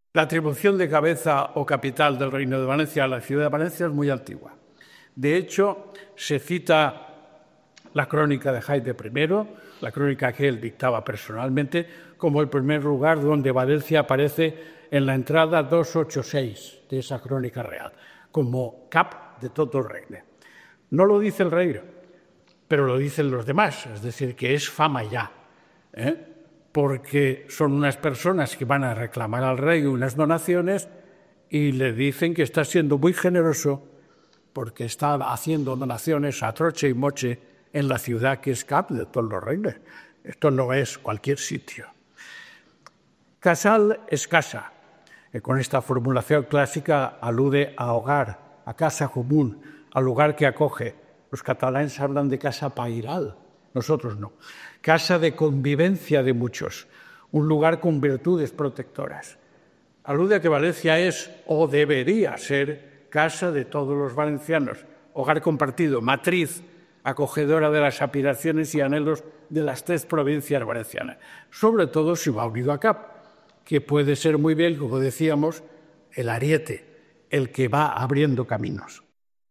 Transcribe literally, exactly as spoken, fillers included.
La atribución de cabeza o capital del Reino de Valencia a la ciudad de Valencia es muy antigua. De hecho, se cita la crónica de Jaime primero, la crónica que él dictaba personalmente, como el primer lugar donde Valencia aparece en la entrada doscientos ochenta y seis de esa crónica real, como cap de todo el reino. No lo dice el rey, pero lo dicen los demás, es decir, que es fama ya, ¿eh? porque son unas personas que van a reclamar al rey unas donaciones y le dicen que está siendo muy generoso porque está haciendo donaciones a troche y moche en la ciudad que es cap de todos los reinos. Esto no es cualquier sitio. Casal es casa. Y con esta formulación clásica alude a hogar, a casa común, al lugar que acoge. Los catalanes hablan de casa pairal, nosotros no. Casa de convivencia de muchos, un lugar con virtudes protectoras. Alude a que Valencia es o debería ser casa de todos los valencianos, hogar compartido, matriz acogedora de las aspiraciones y anhelos de las tres provincias valencianas, sobre todo si va unido a cap, que puede ser muy bien, como decíamos, el ariete, el que va abriendo caminos.